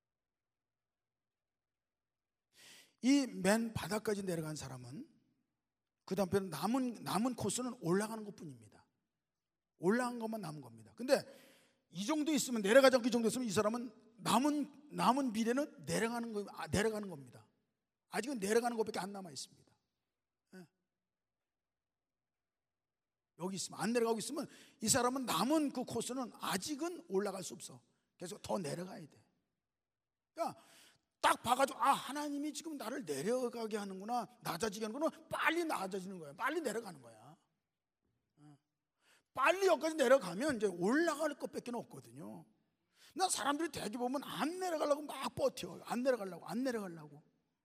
이 맨 바닥까지 내려간 사람은 그 다음에 남은, 남은 코스는 올라가는 것 뿐입니다. 올라간 것만 남은 겁니다. 근데 이 정도 있으면, 내려가지 않고 이 정도 있으면 이 사람은 남은, 남은 미래는 내려가는 거, 아, 내려가는 겁니다. 아직은 내려가는 것밖에 안 남아 있습니다. 예. 여기 있으면, 안 내려가고 있으면 이 사람은 남은 그 코스는 아직은 올라갈 수 없어. 계속 더 내려가야 돼. 그러니까 딱 봐가지고 아, 하나님이 지금 나를 내려가게 하는구나, 낮아지게 하는구나, 빨리 낮아지는 거야. 빨리 내려가는 거야. 빨리 여기까지 내려가면 이제 올라갈 것밖에 없거든요. 나 사람들이 대기 보면 안 내려가려고 막 버텨. 안 내려가려고 안 내려가려고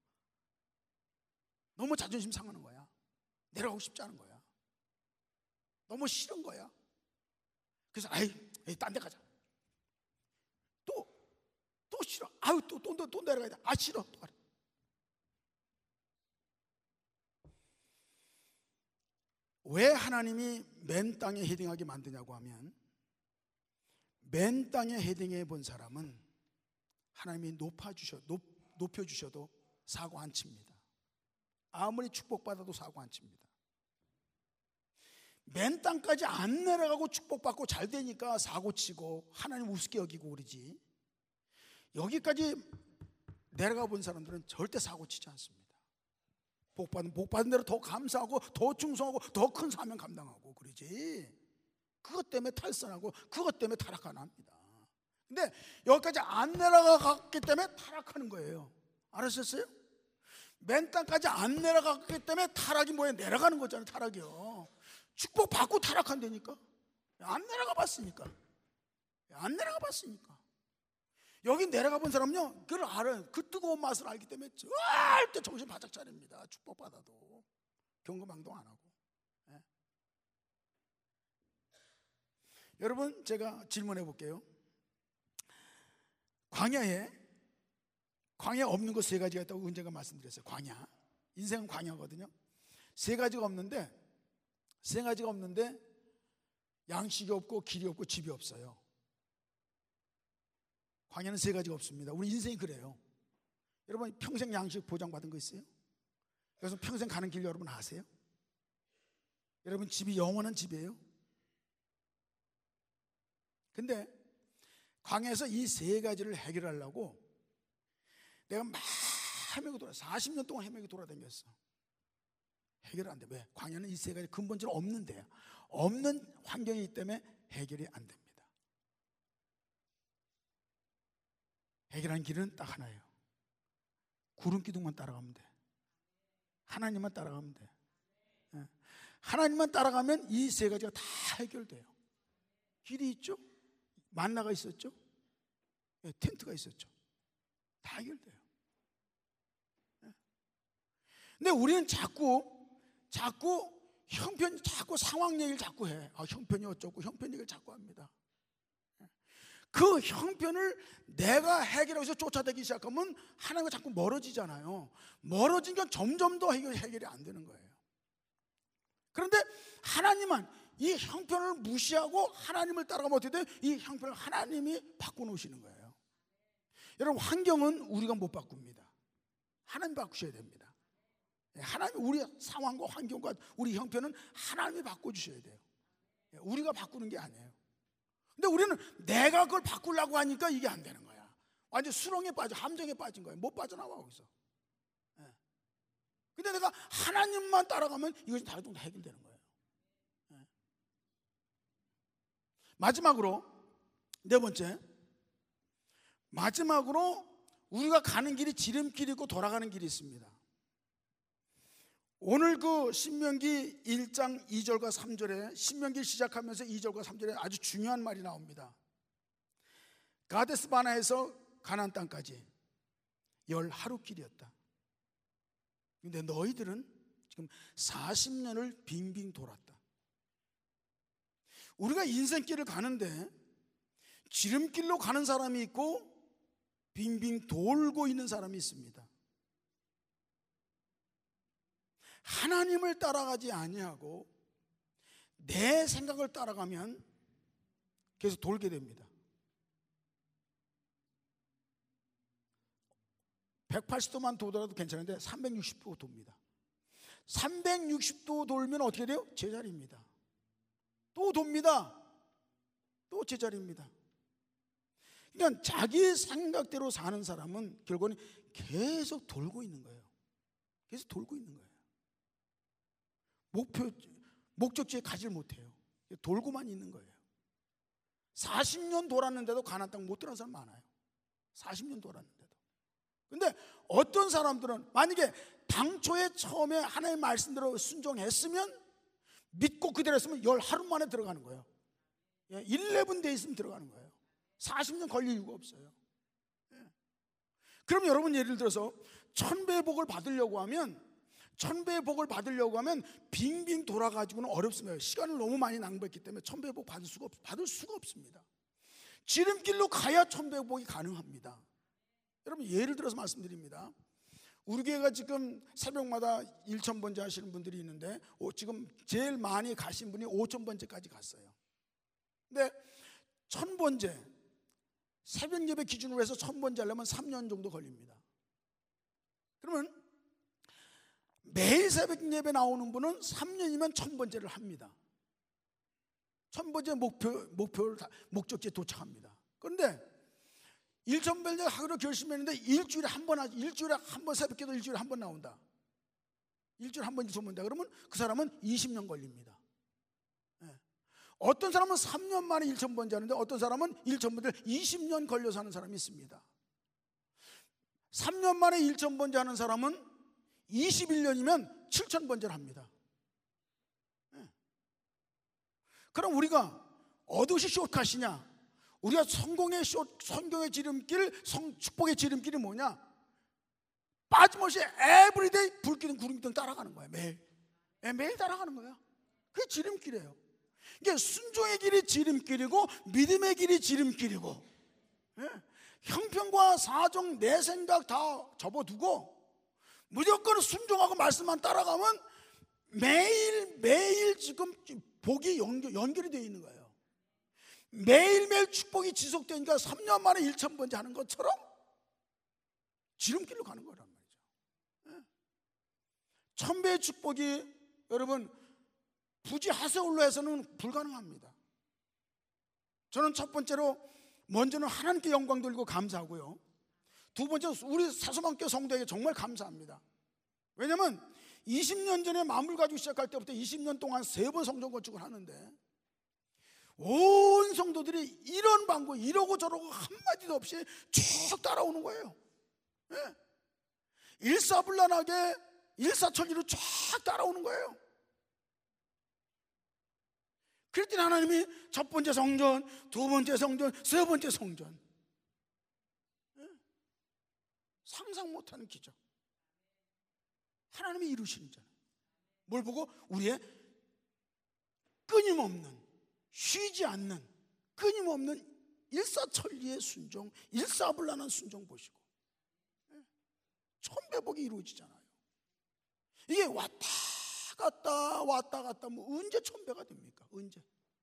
너무 자존심 상하는 거야. 내려가고 싶지 않은 거야. 너무 싫은 거야. 그래서 아이, 에이, 딴 데 가자. 또, 또 싫어. 아유, 또, 또, 또, 또 내려가야 돼. 아, 싫어. 또 가라. 왜 하나님이 맨 땅에 헤딩하게 만드냐고 하면, 맨 땅에 헤딩해 본 사람은 하나님이 높아주셔, 높, 높여주셔도 사고 안 칩니다. 아무리 축복받아도 사고 안 칩니다. 맨 땅까지 안 내려가고 축복받고 잘 되니까 사고치고 하나님 우습게 여기고 그러지, 여기까지 내려가 본 사람들은 절대 사고치지 않습니다. 복받은, 복받은 대로 더 감사하고 더 충성하고 더 큰 사명 감당하고 그러지, 그것 때문에 탈선하고 그것 때문에 타락 안 합니다. 근데 여기까지 안 내려갔기 때문에 타락하는 거예요. 알았었어요? 맨 땅까지 안 내려갔기 때문에 타락이 뭐예요? 내려가는 거잖아요. 타락이요. 축복 받고 타락한다니까. 안 내려가 봤으니까. 안 내려가 봤으니까. 여기 내려가 본 사람은요, 그걸 알아요. 그 뜨거운 맛을 알기 때문에 절대 정신 바짝 차립니다. 축복 받아도 경거망동 안 하고. 예. 여러분, 제가 질문해 볼게요. 광야에 광야 없는 것 세 가지가 있다고 언젠가 말씀드렸어요. 광야, 인생은 광야거든요. 세 가지가 없는데 세 가지가 없는데 양식이 없고 길이 없고 집이 없어요. 광야는 세 가지가 없습니다. 우리 인생이 그래요. 여러분, 평생 양식 보장받은 거 있어요? 그래서 평생 가는 길 여러분 아세요? 여러분, 집이 영원한 집이에요. 근데 광야에서 이 세 가지를 해결하려고 내가 막 헤매고 돌아, 사십 년 동안 헤매고 돌아다녔어. 해결 안 돼. 왜? 광야는 이 세 가지 근본적으로 없는데요. 없는 환경이기 때문에 해결이 안 됩니다. 해결하는 길은 딱 하나예요. 구름 기둥만 따라가면 돼. 하나님만 따라가면 돼. 하나님만 따라가면 이 세 가지가 다 해결돼요. 길이 있죠? 만나가 있었죠? 텐트가 있었죠? 다 해결돼요. 근데 우리는 자꾸 자꾸 형편, 자꾸 상황 얘기를 자꾸 해. 아, 형편이 어쩌고 형편 얘기를 자꾸 합니다. 그 형편을 내가 해결하기 위해서 쫓아다니기 시작하면 하나님과 자꾸 멀어지잖아요. 멀어지니까 점점 더 해결, 해결이 안 되는 거예요. 그런데 하나님은 이 형편을 무시하고 하나님을 따라가면 어떻게 돼요? 이 형편을 하나님이 바꿔놓으시는 거예요. 여러분, 환경은 우리가 못 바꿉니다. 하나님이 바꾸셔야 됩니다. 하나님이 우리 상황과 환경과 우리 형편은 하나님이 바꿔주셔야 돼요. 우리가 바꾸는 게 아니에요. 근데 우리는 내가 그걸 바꾸려고 하니까 이게 안 되는 거야. 완전 수렁에 빠져, 함정에 빠진 거예요. 못 빠져나와 거기서. 예. 근데 내가 하나님만 따라가면 이것이 다 해결되는 거예요. 예. 마지막으로 네 번째, 마지막으로 우리가 가는 길이 지름길이고 돌아가는 길이 있습니다. 오늘 그 신명기 일 장 이 절과 삼 절에, 신명기 시작하면서 이 절과 삼 절에 아주 중요한 말이 나옵니다. 가데스 바나에서 가나안 땅까지 열 하루 길이었다. 근데 너희들은 지금 사십 년을 빙빙 돌았다. 우리가 인생길을 가는데 지름길로 가는 사람이 있고 빙빙 돌고 있는 사람이 있습니다. 하나님을 따라가지 아니하고 내 생각을 따라가면 계속 돌게 됩니다. 백팔십 도만 도더라도 괜찮은데 삼백육십 도 돕니다. 삼백육십 도 돌면 어떻게 돼요? 제자리입니다. 또 돕니다. 또 제자리입니다. 그러니까 자기 생각대로 사는 사람은 결국은 계속 돌고 있는 거예요. 계속 돌고 있는 거예요. 목표, 목적지에 가지 못해요. 돌고만 있는 거예요. 사십 년 돌았는데도 가나안 땅 못 들어간 사람 많아요. 사십 년 돌았는데도. 근데 어떤 사람들은 만약에 당초에 처음에 하나님의 말씀대로 순종했으면, 믿고 그대로 했으면 열 하루 만에 들어가는 거예요. 십일 데이 있으면 들어가는 거예요. 사십 년 걸릴 이유가 없어요. 그럼 여러분, 예를 들어서 천배의 복을 받으려고 하면 천배의 복을 받으려고 하면 빙빙 돌아가지고는 어렵습니다. 시간을 너무 많이 낭비했기 때문에 천배의 복 받을 수가, 없, 받을 수가 없습니다. 지름길로 가야 천배의 복이 가능합니다. 여러분, 예를 들어서 말씀드립니다. 우리 교회가 지금 새벽마다 천 번째 하시는 분들이 있는데 지금 제일 많이 가신 분이 오천 번째까지 갔어요. 근데 천 번째 새벽 예배 기준으로 해서 천 번째 하려면 삼 년 정도 걸립니다. 그러면 매일 새벽 예배 나오는 분은 삼 년이면 천 번째를 합니다. 천 번째 목표, 목표를 다, 목적지에 도착합니다. 그런데 천 번째 하기로 결심했는데 일주일에 한 번 하지, 일주일에 한 번 새벽 기도 일주일에 한 번 나온다. 일주일에 한 번, 두 번다. 그러면 그 사람은 이십 년 걸립니다. 네. 어떤 사람은 삼 년 만에 천 번째 하는데 어떤 사람은 천 번째 이십 년 걸려서 하는 사람이 있습니다. 삼 년 만에 천 번째 하는 사람은 이십일 년이면 칠천 번째를 합니다. 네. 그럼 우리가 어디시 숏컷이냐? 우리가 성공의 숏, 성경의 지름길, 성, 축복의 지름길이 뭐냐? 빠짐없이 에브리데이 불기둥 구름기둥 따라가는 거예요. 매일. 네, 매일 따라가는 거예요. 그게 지름길이에요. 이게 순종의 길이 지름길이고 믿음의 길이 지름길이고, 네. 형편과 사정, 내 생각 다 접어두고 무조건 순종하고 말씀만 따라가면 매일 매일 지금 복이 연결, 연결이 되어 있는 거예요. 매일매일 축복이 지속되니까 삼 년 만에 천 번째 하는 것처럼 지름길로 가는 거란 말이죠. 천배의 축복이 여러분 부지 하세울로 해서는 불가능합니다. 저는 첫 번째로 먼저는 하나님께 영광 돌리고 감사하고요, 두 번째로 우리 사소만교 성도에게 정말 감사합니다. 왜냐하면 이십 년 전에 마음을 가지고 시작할 때부터 이십 년 동안 세 번 성전 건축을 하는데 온 성도들이 이런 방법, 이러고 저러고 한마디도 없이 쭉 따라오는 거예요. 네. 일사불란하게 일사천리로 쫙 따라오는 거예요. 그랬더니 하나님이 첫 번째 성전, 두 번째 성전, 세 번째 성전, 네. 상상 못하는 기적 하나님이 이루시는 잖아요. 뭘 보고? 우리의 끊임없는, 쉬지 않는, 끊임없는 일사천리의 순종, 일사불란한 순종 보시고 천배복이 이루어지잖아요. 이게 왔다 갔다 왔다 갔다 뭐 언제 천배가 됩니까? 언제?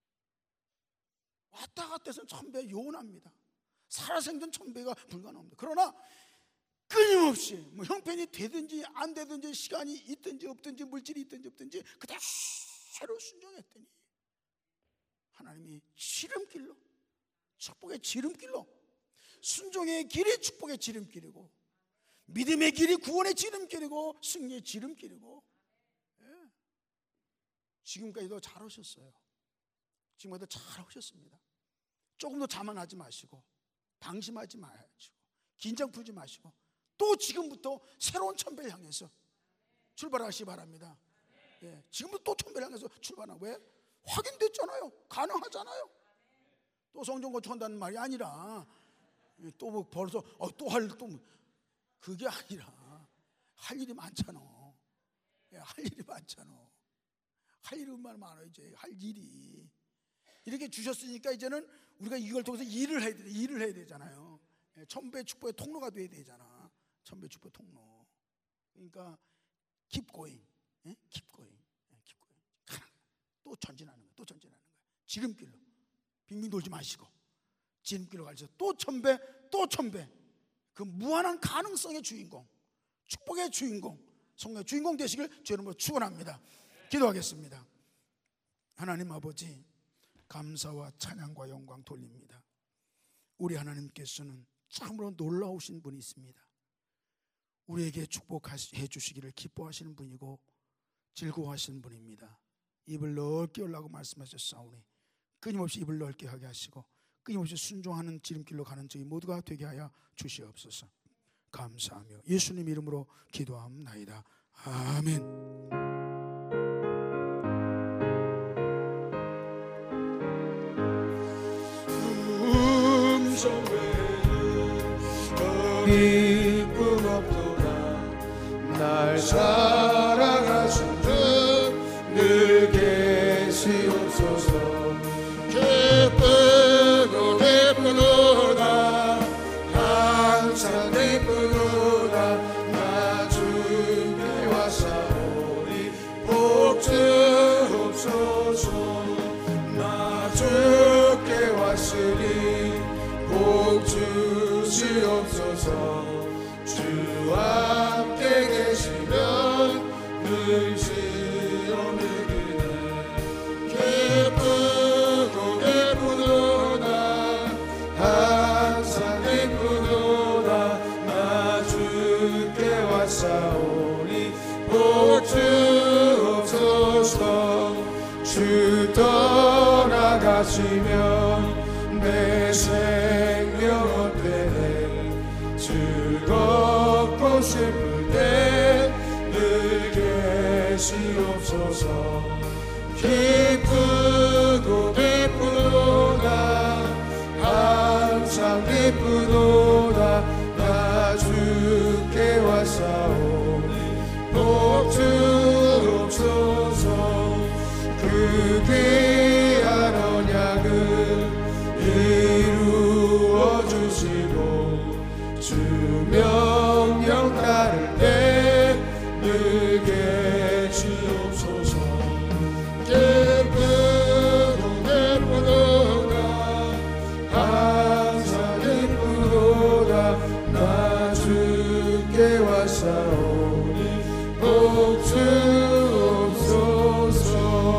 왔다 갔다 해서 천배 요원합니다. 살아생전 천배가 불가능합니다. 그러나 끊임없이 뭐 형편이 되든지 안 되든지 시간이 있든지 없든지 물질이 있든지 없든지 그대로 순종했더니 하나님이 지름길로, 축복의 지름길로, 순종의 길이 축복의 지름길이고 믿음의 길이 구원의 지름길이고 승리의 지름길이고, 예. 지금까지도 잘 오셨어요. 지금까지도 잘 오셨습니다. 조금도 자만하지 마시고 방심하지 마시고 긴장 풀지 마시고 또 지금부터 새로운 천배를 향해서 출발하시기 바랍니다. 예, 지금부터 또 천배를 향해서 출발하고. 왜? 확인됐잖아요. 가능하잖아요. 또 성경 거쳐간다는 말이 아니라 또 뭐 벌써 어, 또 할 또 그게 아니라 할 일이 많잖아. 예, 할 일이 많잖아. 할 일이 얼마나 많아요. 이제 할 일이 이렇게 주셨으니까 이제는 우리가 이걸 통해서 일을 해야 돼. 일을 해야 되잖아요. 예, 천배 축복의 통로가 돼야 되잖아. 천배 축복의 통로. 그러니까 keep going, 예? keep going, 예, keep going. 또 전진하는 거야. 또 전진하는 거야. 지름길로 빙빙 돌지 마시고 지름길로 가셔서 또 천배, 또 천배. 그 무한한 가능성의 주인공, 축복의 주인공, 성령의 주인공 되시길 주 이름으로 축원합니다. 기도하겠습니다. 하나님 아버지, 감사와 찬양과 영광 돌립니다. 우리 하나님께서는 참으로 놀라우신 분이 있습니다. 우리에게 축복해 주시기를 기뻐하시는 분이고 즐거워하시는 분입니다. 입을 넓게 열라고 말씀하셨사오니 끊임없이 입을 넓게 하게 하시고 끊임없이 순종하는 지름길로 가는 저희 모두가 되게 하여 주시옵소서. 감사하며 예수님 이름으로 기도합나이다. 아멘. 기쁨 없도다. 날 사랑하신 주 늘 계시옵소서. 기쁘고 기쁘도다. 항상 기쁘도다. 나 주께 왔사오니 복 주옵소서. 나 주께 왔으니 복 주시옵소서. 주와 함께 계시면 늘 시험이기네. 기쁘고 기쁘도다. 항상 기쁘도다. 나 주께 왔사오니 복 주옵소서. 주 떠나가시면 내 생명 어때네. 즐겁고 슬플 때 늘 계시옵소서. 기쁘고 기쁘도다. 항상 기쁘도다. 나 주께 왔사오니 복 주옵소서. 그 귀한 언약을 이루어 주시고 주 명령 따를 때 늘 계시옵소서. 기쁘고 기쁘도다. 항상 기쁘도다. 나 주께 왔사오니 복 주옵소서.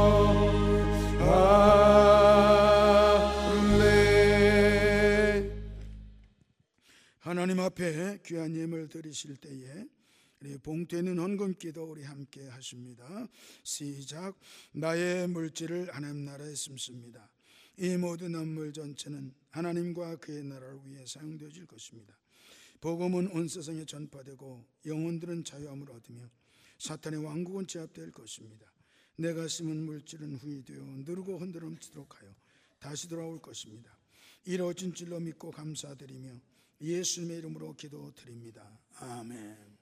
하나님 앞에 귀한 예물 드리실 때에 우리 봉되는 헌금기도 우리 함께 하십니다. 시작. 나의 물질을 하나님 나라에 심습니다. 이 모든 만물 전체는 하나님과 그의 나라를 위해 사용되어질 것입니다. 복음은 온 세상에 전파되고 영혼들은 자유함을 얻으며 사탄의 왕국은 제압될 것입니다. 내가 심은 물질은 후이되어 누르고 흔들음치도록 하여 다시 돌아올 것입니다. 이루어진 줄로 믿고 감사드리며 예수님의 이름으로 기도드립니다. 아멘.